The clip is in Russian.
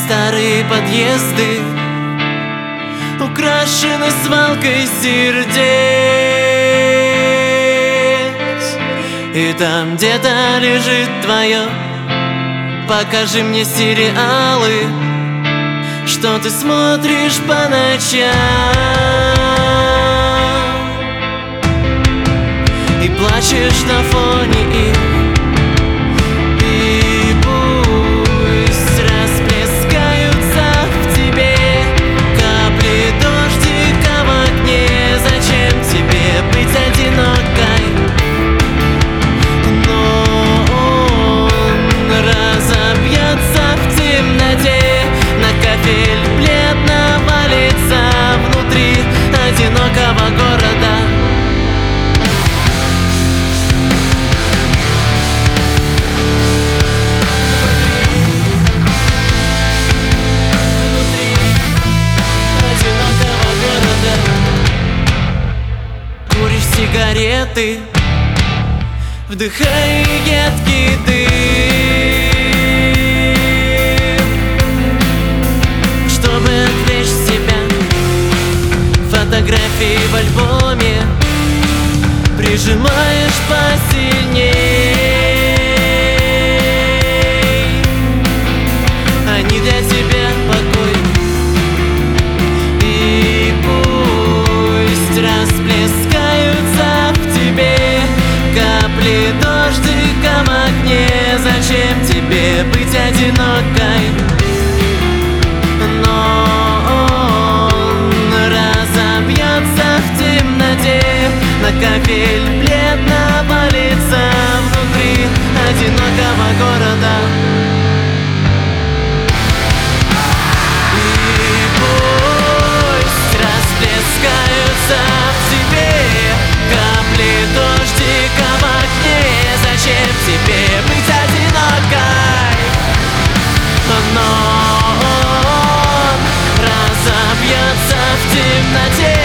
Старые подъезды украшены свалкой сердец, и там где-то лежит твое. Покажи мне сериалы, что ты смотришь по ночам, и плачешь на фоне их. Одинокого города. Внутри одинокого города. Куришь сигареты, вдыхай едкий дым, чтобы отвлечь себя. Фотографии в альбоме прижимаешь посильней. Они для тебя покой, и пусть расплескаются в тебе капли дождика в окне. Зачем тебе быть одинокой? На кафель бледного лица внутри одинокого города. И пусть расплескаются в тебе капли дождика в окне. Зачем тебе быть одинокой? Но он разобьется в темноте.